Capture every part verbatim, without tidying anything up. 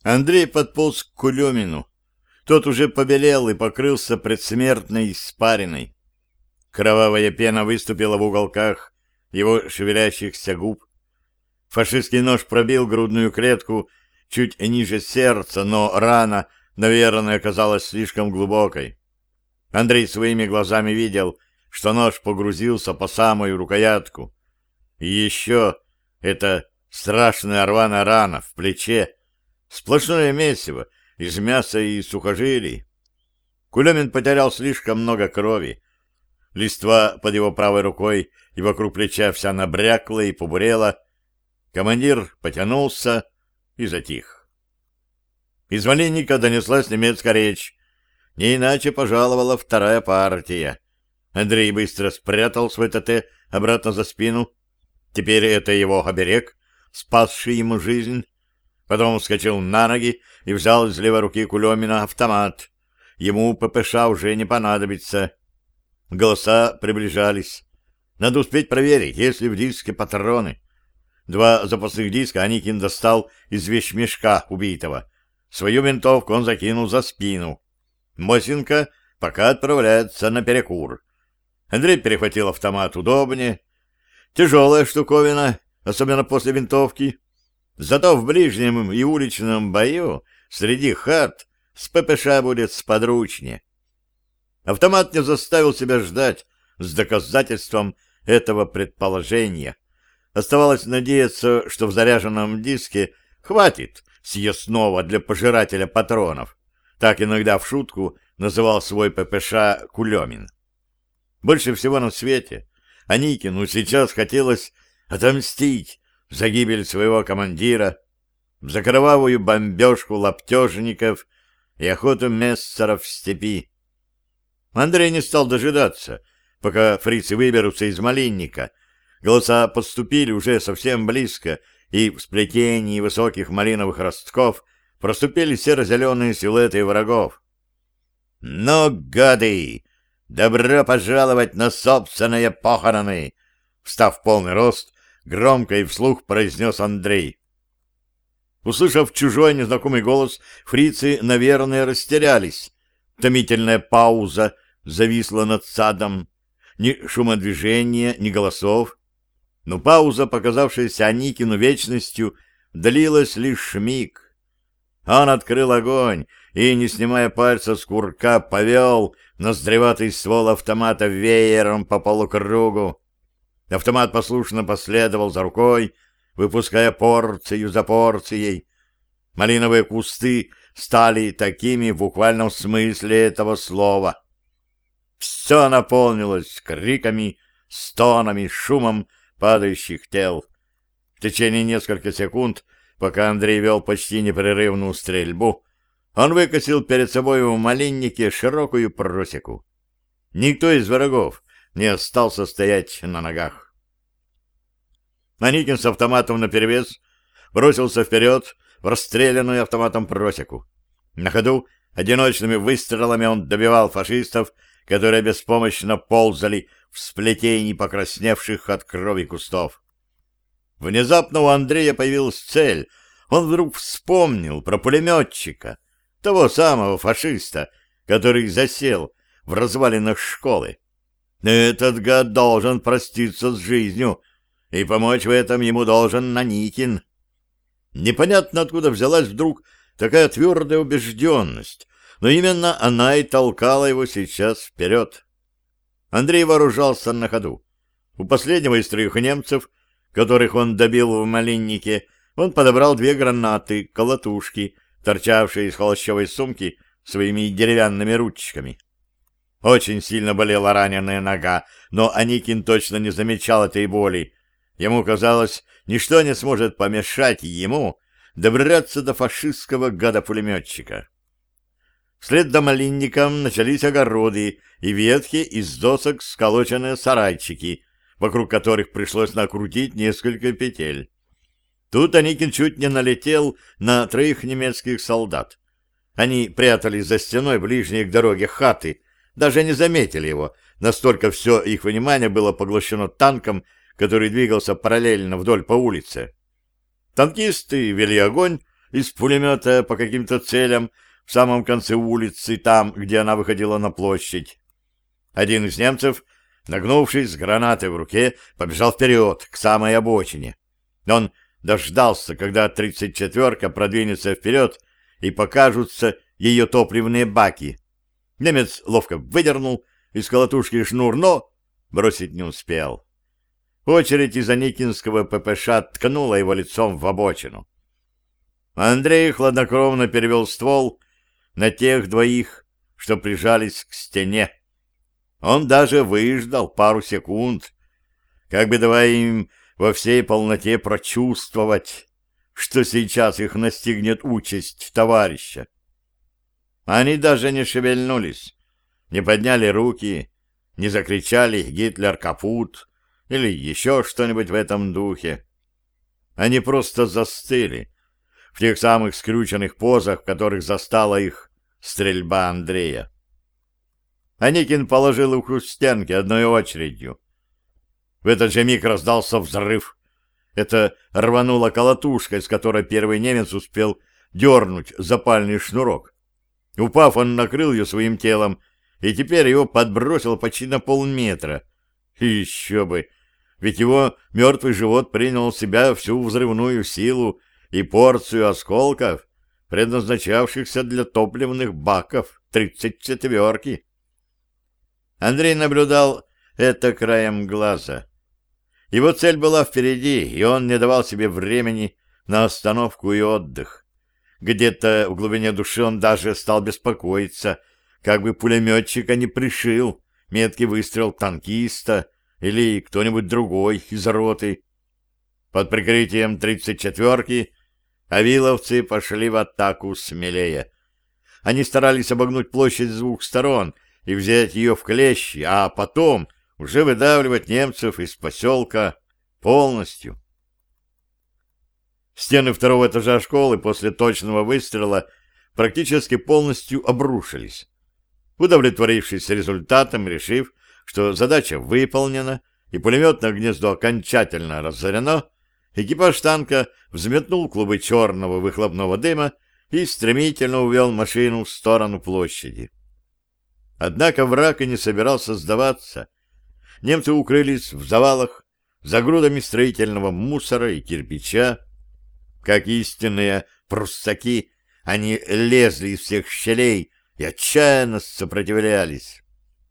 Андрей подполз к Кулемину. Тот уже побелел и покрылся предсмертной испариной. Кровавая пена выступила в уголках его шевелящихся губ. Фашистский нож пробил грудную клетку чуть ниже сердца, но рана, наверное, оказалась слишком глубокой. Андрей своими глазами видел, что нож погрузился по самую рукоятку. И еще эта страшная рваная рана в плече, сплошное месиво из мяса и сухожилий. Кулемин потерял слишком много крови. Листва под его правой рукой и вокруг плеча вся набрякла и побурела. Командир потянулся и затих. Из валенника донеслась немецкая речь. Не иначе пожаловала вторая партия. Андрей быстро спрятал свой ТТ обратно за спину. Теперь это его оберег, спасший ему жизнь. Потом вскочил на ноги и взял из левой руки Кулемина автомат. Ему ППШ уже не понадобится. Голоса приближались. Надо успеть проверить, есть ли в диске патроны. Два запасных диска Аникин достал из вещмешка убитого. Свою винтовку он закинул за спину. Мосинка пока отправляется на перекур. Андрей перехватил автомат удобнее. Тяжелая штуковина, особенно после винтовки. Зато в ближнем и уличном бою среди хат с ППШ будет сподручнее. Автомат не заставил себя ждать с доказательством этого предположения. Оставалось надеяться, что в заряженном диске хватит съестного для пожирателя патронов. Так иногда в шутку называл свой ППШ Кулемин. Больше всего на свете Аникину сейчас хотелось отомстить за гибель своего командира, за кровавую бомбежку лаптежников и охоту мессеров в степи. Андрей не стал дожидаться, пока фрицы выберутся из малинника. Голоса подступили уже совсем близко, и в сплетении высоких малиновых ростков проступили серо-зеленые силуэты врагов. «Ну, гады! Добро пожаловать на собственные похороны!» Встав в полный рост, громко и вслух произнес Андрей. Услышав чужой незнакомый голос, фрицы, наверное, растерялись. Томительная пауза зависла над садом. Ни шума движения, ни голосов. Но пауза, показавшаяся Аникину вечностью, длилась лишь миг. Он открыл огонь и, не снимая пальца с курка, повел ноздреватый ствол автомата веером по полукругу. Автомат послушно последовал за рукой, выпуская порцию за порцией. Малиновые кусты стали такими в буквальном смысле этого слова. Все наполнилось криками, стонами, шумом падающих тел. В течение нескольких секунд, пока Андрей вел почти непрерывную стрельбу, он выкосил перед собой в малиннике широкую просеку. Никто из врагов не остался стоять на ногах. Аникин с автоматом наперевес бросился вперед в расстрелянную автоматом просеку. На ходу одиночными выстрелами он добивал фашистов, которые беспомощно ползали в сплетении покрасневших от крови кустов. Внезапно у Андрея появилась цель. Он вдруг вспомнил про пулеметчика, того самого фашиста, который засел в развалинах школы. Этот гад должен проститься с жизнью, и помочь в этом ему должен Аникин. Непонятно, откуда взялась вдруг такая твердая убежденность, но именно она и толкала его сейчас вперед. Андрей вооружался на ходу. У последнего из трех немцев, которых он добил в малиннике, он подобрал две гранаты, колотушки, торчавшие из холщовой сумки своими деревянными ручками. Очень сильно болела раненая нога, но Аникин точно не замечал этой боли. Ему казалось, ничто не сможет помешать ему добраться до фашистского гада-пулеметчика. Вслед за малинником начались огороды и ветхие из досок сколоченные сарайчики, вокруг которых пришлось накрутить несколько петель. Тут Аникин чуть не налетел на троих немецких солдат. Они прятались за стеной ближней к дороге хаты, даже не заметили его, настолько все их внимание было поглощено танком, который двигался параллельно вдоль по улице. Танкисты вели огонь из пулемета по каким-то целям в самом конце улицы, там, где она выходила на площадь. Один из немцев, нагнувшись с гранатой в руке, побежал вперед, к самой обочине. Он дождался, когда тридцать четвёрка продвинется вперед и покажутся ее топливные баки. Немец ловко выдернул из колотушки шнур, но бросить не успел. Очередь из Аникинского ППШ ткнула его лицом в обочину. Андрей хладнокровно перевел ствол на тех двоих, что прижались к стене. Он даже выждал пару секунд, как бы давая им во всей полноте прочувствовать, что сейчас их настигнет участь товарища. Они даже не шевельнулись, не подняли руки, не закричали «Гитлер капут!» или еще что-нибудь в этом духе. Они просто застыли в тех самых скрюченных позах, в которых застала их стрельба Андрея. Аникин положил их у стенки одной очередью. В этот же миг раздался взрыв. Это рванула колотушка, из которой первый немец успел дернуть запальный шнурок. Упав, он накрыл ее своим телом, и теперь его подбросило почти на полметра. И еще бы! Ведь его мертвый живот принял в себя всю взрывную силу и порцию осколков, предназначавшихся для топливных баков тридцать четвёрки. Андрей наблюдал это краем глаза. Его цель была впереди, и он не давал себе времени на остановку и отдых. Где-то в глубине души он даже стал беспокоиться, как бы пулеметчика не пришил меткий выстрел танкиста или кто-нибудь другой из роты. Под прикрытием тридцать четвёрки авиловцы пошли в атаку смелее. Они старались обогнуть площадь с двух сторон и взять ее в клещи, а потом уже выдавливать немцев из поселка полностью. Стены второго этажа школы после точного выстрела практически полностью обрушились. Удовлетворившись результатом, решив, что задача выполнена и пулеметное гнездо окончательно разорено, экипаж танка взметнул клубы черного выхлопного дыма и стремительно увел машину в сторону площади. Однако враг и не собирался сдаваться. Немцы укрылись в завалах, за грудами строительного мусора и кирпича. Как истинные пруссаки, они лезли из всех щелей и отчаянно сопротивлялись.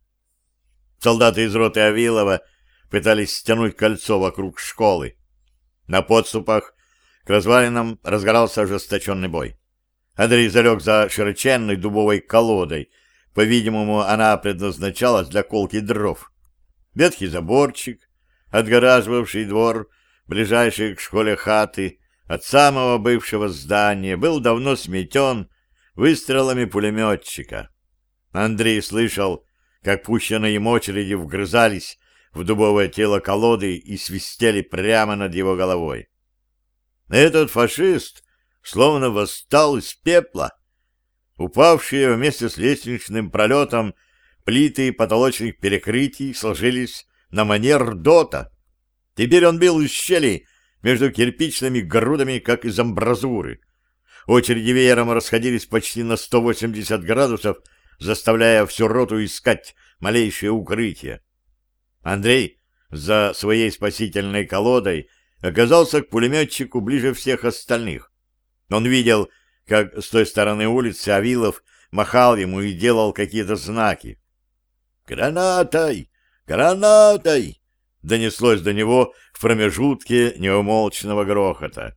Солдаты из роты Авилова пытались стянуть кольцо вокруг школы. На подступах к развалинам разгорался ожесточенный бой. Андрей залег за широченной дубовой колодой. По-видимому, она предназначалась для колки дров. Ветхий заборчик, отгораживавший двор, ближайший к школе хаты, от самого бывшего здания, был давно сметен выстрелами пулеметчика. Андрей слышал, как пущенные им очереди вгрызались в дубовое тело колоды и свистели прямо над его головой. Этот фашист словно восстал из пепла. Упавшие вместе с лестничным пролетом плиты потолочных перекрытий сложились на манер дота. Теперь он бил из щелей между кирпичными грудами, как из амбразуры. Очереди веером расходились почти на сто восемьдесят градусов, заставляя всю роту искать малейшее укрытие. Андрей за своей спасительной колодой оказался к пулеметчику ближе всех остальных. Он видел, как с той стороны улицы Авилов махал ему и делал какие-то знаки. «Гранатой! Гранатой!» донеслось до него в промежутке неумолчного грохота.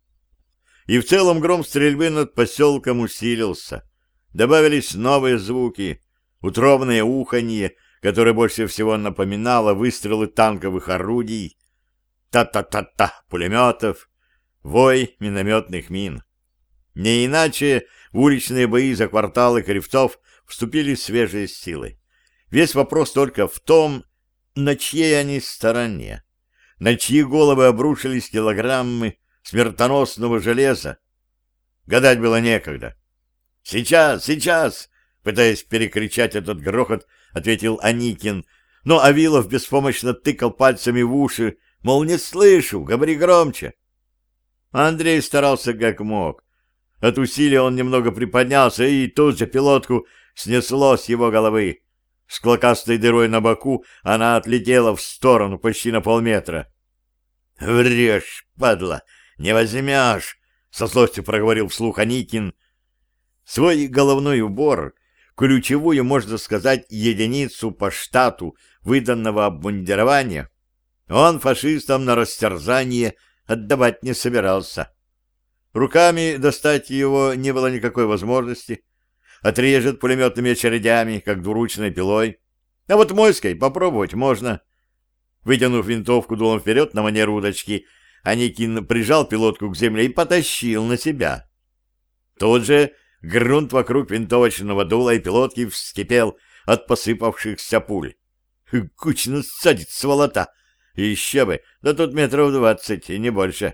И в целом гром стрельбы над поселком усилился. Добавились новые звуки, утробное уханье, которое больше всего напоминало выстрелы танковых орудий, та-та-та-та пулеметов, вой минометных мин. Не иначе в уличные бои за кварталы Кривцов вступили свежие силы. Весь вопрос только в том, на чьей они стороне, на чьи головы обрушились килограммы смертоносного железа. Гадать было некогда. «Сейчас, сейчас!» — пытаясь перекричать этот грохот, ответил Аникин, но Авилов беспомощно тыкал пальцами в уши, мол, не слышу, говори громче. Андрей старался как мог. От усилия он немного приподнялся, и тут же пилотку снесло с его головы. С клокастой дырой на боку она отлетела в сторону почти на полметра. «Врешь, падла, не возьмешь!» — со злостью проговорил вслух Аникин. Свой головной убор, ключевую, можно сказать, единицу по штату выданного обмундирования, он фашистам на растерзание отдавать не собирался. Руками достать его не было никакой возможности. Отрежет пулеметными очередями, как двуручной пилой. А вот мойской попробовать можно. Вытянув винтовку дулом вперед на манер удочки, Аникин прижал пилотку к земле и потащил на себя. Тут же грунт вокруг винтовочного дула и пилотки вскипел от посыпавшихся пуль. Кучно садит сволота! Еще бы, да тут метров двадцать, и не больше.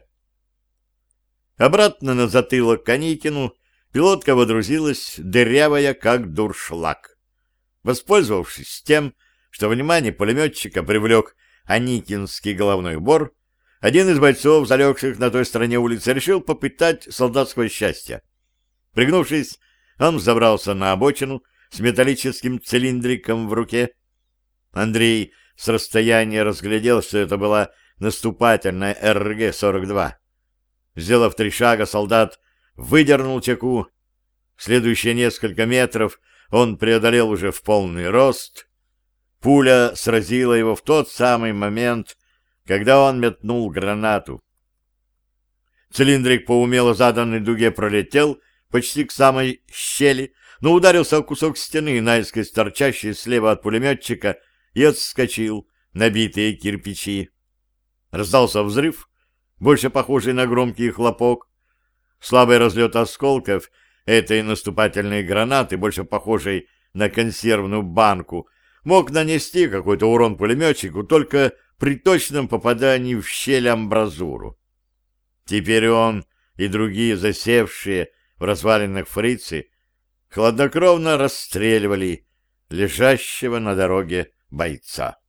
Обратно на затылок к Аникину пилотка водрузилась, дырявая, как дуршлаг. Воспользовавшись тем, что внимание пулеметчика привлек аникинский головной убор, один из бойцов, залегших на той стороне улицы, решил попытать солдатское счастье. Пригнувшись, он забрался на обочину с металлическим цилиндриком в руке. Андрей с расстояния разглядел, что это была наступательная эр гэ сорок два. Сделав три шага, солдат выдернул чеку. Следующие несколько метров он преодолел уже в полный рост. Пуля сразила его в тот самый момент, когда он метнул гранату. Цилиндрик по умело заданной дуге пролетел почти к самой щели, но ударился о кусок стены, наискось торчащий слева от пулеметчика, и отскочил на битые кирпичи. Раздался взрыв, больше похожий на громкий хлопок. Слабый разлет осколков этой наступательной гранаты, больше похожей на консервную банку, мог нанести какой-то урон пулеметчику только при точном попадании в щель-амбразуру. Теперь он и другие засевшие в развалинах фрицы хладнокровно расстреливали лежащего на дороге бойца.